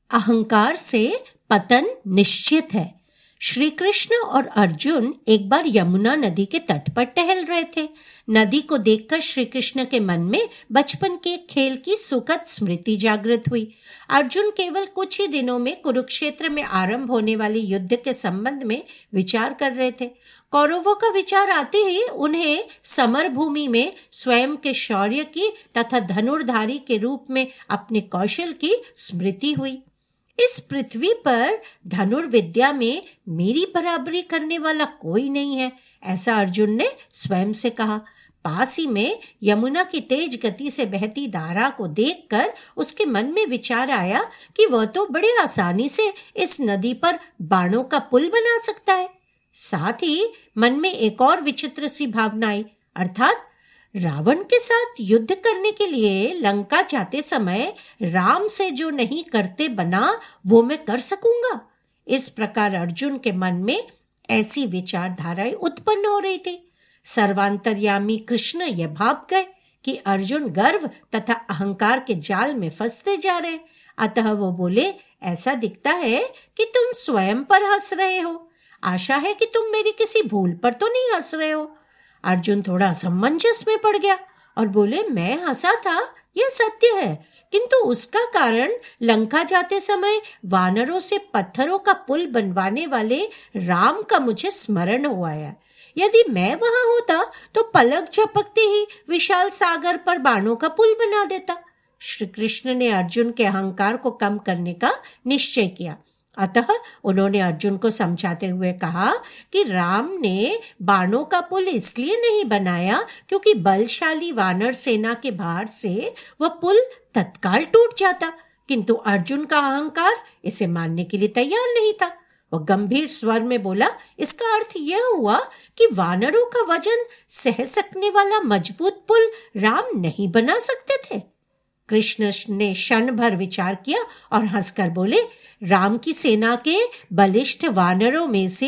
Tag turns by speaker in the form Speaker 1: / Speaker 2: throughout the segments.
Speaker 1: अहंकार से पतन निश्चित है। श्री कृष्ण और अर्जुन एक बार यमुना नदी के तट पर टहल रहे थे। नदी को देखकर श्री कृष्ण के मन में बचपन के खेल की सुखद स्मृति जागृत हुई। अर्जुन केवल कुछ ही दिनों में कुरुक्षेत्र में आरंभ होने वाले युद्ध के संबंध में विचार कर रहे थे। कौरवों का विचार आते ही उन्हें समर भूमि में स्वयं के शौर्य की तथा धनुर्धारी के रूप में अपने कौशल की स्मृति हुई। इस पृथ्वी पर धनुर्विद्या में मेरी बराबरी करने वाला कोई नहीं है, ऐसा अर्जुन ने स्वयं से कहा। पास ही में यमुना की तेज गति से बहती धारा को देखकर उसके मन में विचार आया कि वह तो बड़े आसानी से इस नदी पर बाणों का पुल बना सकता है। साथ ही मन में एक और विचित्र सी भावना आई, अर्थात रावण के साथ युद्ध करने के लिए लंका जाते समय राम से जो नहीं करते बना वो मैं कर सकूंगा। इस प्रकार अर्जुन के मन में ऐसी विचारधाराएं उत्पन्न हो रही थी। सर्वांतर्यामी कृष्ण यह भाप गए कि अर्जुन गर्व तथा अहंकार के जाल में फंसते जा रहे। अतः वो बोले, ऐसा दिखता है कि तुम स्वयं पर हंस रहे हो। आशा है कि तुम मेरी किसी भूल पर तो नहीं हंस रहे हो। अर्जुन थोड़ा असमंजस में पड़ गया और बोले, मैं हंसा था यह सत्य है, किंतु उसका कारण लंका जाते समय वानरों से पत्थरों का पुल बनवाने वाले राम का मुझे स्मरण हुआ है। यदि मैं वहां होता तो पलक झपकते ही विशाल सागर पर बाणों का पुल बना देता। श्री कृष्ण ने अर्जुन के अहंकार को कम करने का निश्चय किया। अतः उन्होंने अर्जुन को समझाते हुए कहा कि राम ने बाणों का पुल इसलिए नहीं बनाया क्योंकि बलशाली वानर सेना के भार से वह पुल तत्काल टूट जाता, किंतु अर्जुन का अहंकार इसे मानने के लिए तैयार नहीं था। वह गंभीर स्वर में बोला, इसका अर्थ यह हुआ कि वानरों का वजन सह सकने वाला मजबूत पुल राम नहीं बना सकते थे। कृष्ण ने क्षण भर विचार किया और हंसकर बोले, राम की सेना के बलिष्ठ वानरों में से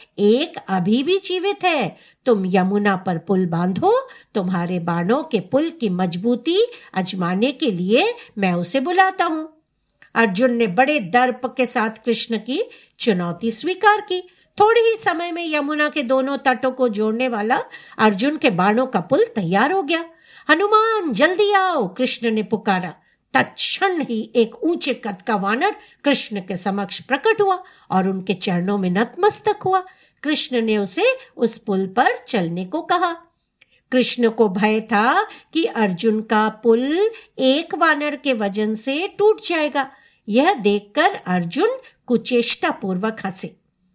Speaker 1: एक अभी भी जीवित है। तुम यमुना पर पुल बांधो, तुम्हारे बाणों के पुल की मजबूती आजमाने के लिए मैं उसे बुलाता हूँ। अर्जुन ने बड़े दर्प के साथ कृष्ण की चुनौती स्वीकार की। थोड़े ही समय में यमुना के दोनों तटों को जोड़ने वाला अर्जुन के बाणों का पुल तैयार हो गया। हनुमान जल्दी आओ, कृष्ण ने पुकारा। तत्क्षण ही एक ऊंचे कद का वानर कृष्ण के समक्ष प्रकट हुआ और उनके चरणों में नतमस्तक हुआ। कृष्ण ने उसे उस पुल पर चलने को कहा। कृष्ण को भय था कि अर्जुन का पुल एक वानर के वजन से टूट जाएगा। यह देखकर अर्जुन कुचेष्टा पूर्वक हंसे।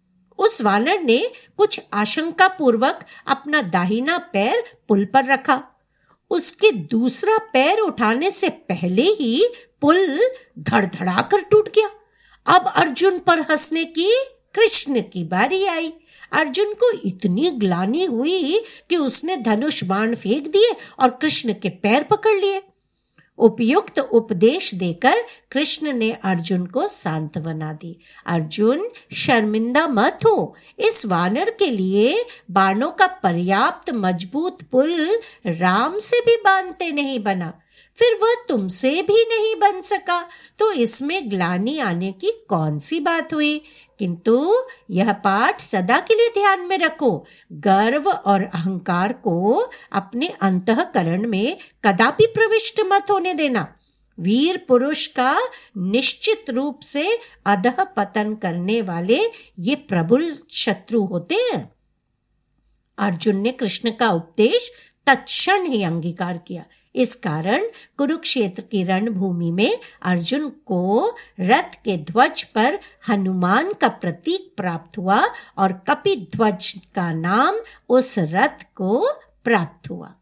Speaker 1: उस वानर ने कुछ आशंका पूर्वक अपना दाहिना पैर पुल पर रखा। उसके दूसरा पैर उठाने से पहले ही पुल धड़धड़ाकर टूट गया। अब अर्जुन पर हंसने की कृष्ण की बारी आई। अर्जुन को इतनी ग्लानि हुई कि उसने धनुष बाण फेंक दिए और कृष्ण के पैर पकड़ लिए। उपयुक्त उपदेश देकर कृष्ण ने अर्जुन को सांत्वना दी। अर्जुन, शर्मिंदा मत हो। इस वानर के लिए बाणों का पर्याप्त मजबूत पुल राम से भी बांधते नहीं बना, फिर वह तुमसे भी नहीं बन सका, तो इसमें ग्लानि आने की कौन सी बात हुई। किंतु यह पाठ सदा के लिए ध्यान में रखो, गर्व और अहंकार को अपने अंतःकरण में कदापि प्रविष्ट मत होने देना। वीर पुरुष का निश्चित रूप से अधः पतन करने वाले ये प्रबल शत्रु होते हैं। अर्जुन ने कृष्ण का उपदेश तत्क्षण ही अंगीकार किया। इस कारण कुरुक्षेत्र की रणभूमि में अर्जुन को रथ के ध्वज पर हनुमान का प्रतीक प्राप्त हुआ और कपिध्वज का नाम उस रथ को प्राप्त हुआ।